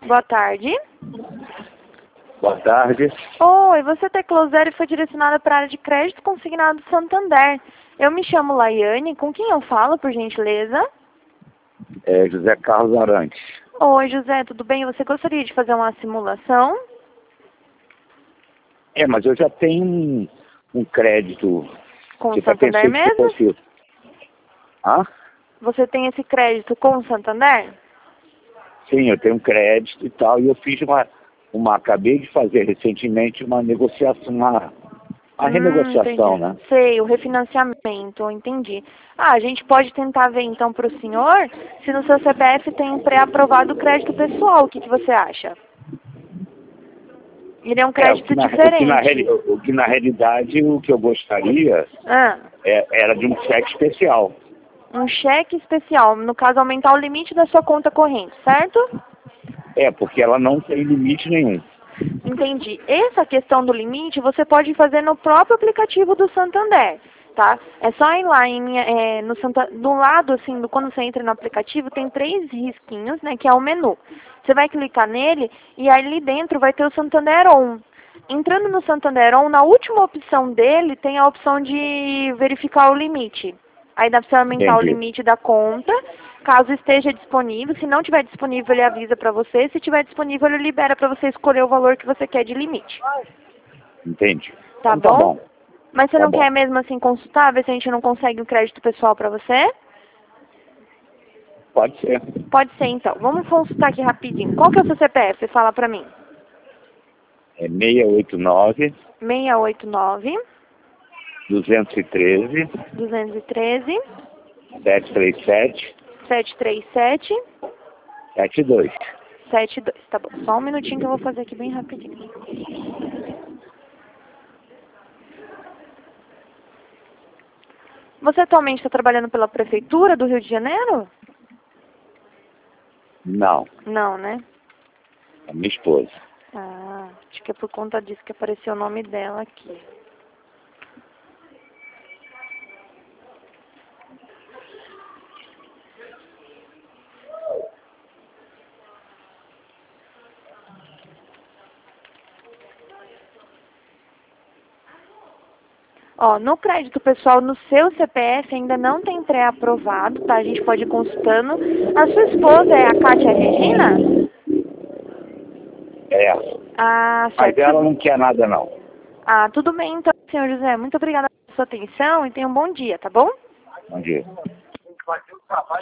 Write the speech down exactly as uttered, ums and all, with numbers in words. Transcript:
Boa tarde. Boa tarde. Oi, você teclou zero e foi direcionada para a área de crédito consignado Santander. Eu me chamo Laiane, com quem eu falo, por gentileza? É José Carlos Arantes. Oi, José, tudo bem? Você gostaria de fazer uma simulação? É, mas eu já tenho um, um crédito. Com o que até Santander pensei que mesmo? fosse... Hã? Você tem esse crédito com o Santander? Sim, eu tenho um crédito e tal, e eu fiz uma... uma acabei de fazer recentemente uma negociação, uma, uma Hum, renegociação, entendi. né? Sei, o refinanciamento, entendi. Ah, a gente pode tentar ver então para o senhor se no seu C P F tem pré-aprovado o crédito pessoal. O que, que você acha? Ele é um É, o crédito que, na, o, que na, diferente. reali- o que na realidade o que eu gostaria Ah, é, era de um cheque especial. um cheque especial, no caso aumentar o limite da sua conta corrente, certo? É, porque ela não tem limite nenhum. Entendi. Essa questão do limite você pode fazer no próprio aplicativo do Santander, tá? É só ir lá em, é, no Santa, do lado, assim, do, quando você entra no aplicativo, tem três risquinhos, né, que é o menu. Você vai clicar nele e ali dentro vai ter o Santander On. Entrando no Santander On, na última opção dele tem a opção de verificar o limite. Aí dá para você aumentar o Entendi. limite da conta, caso esteja disponível. Se não tiver disponível, ele avisa para você. Se tiver disponível, ele libera para você escolher o valor que você quer de limite. Entende? Tá Então tá bom? bom. Mas você Tá não bom. quer mesmo assim consultar, ver se a gente não consegue um crédito pessoal para você? Pode ser. Pode ser então. Vamos consultar aqui rapidinho. Qual que é o seu C P F? Fala para mim. É seis oito nove, seis oito nove, dois um três, dois um três, sete três sete, sete três sete, sete dois. sete dois. Tá bom. Só um minutinho que eu vou fazer aqui bem rapidinho. Você atualmente está trabalhando pela Prefeitura do Rio de Janeiro? Não, Não, né? é minha esposa. Ah, acho que é por conta disso que apareceu o nome dela aqui. Ó, no crédito pessoal, no seu C P F ainda não tem pré-aprovado, tá? A gente pode ir consultando. A sua esposa é a Kátia Regina? É, Ah, mas certo. ela não quer nada não. Ah, tudo bem então, senhor José. Muito obrigada pela sua atenção e tenha um bom dia, tá bom? Bom dia.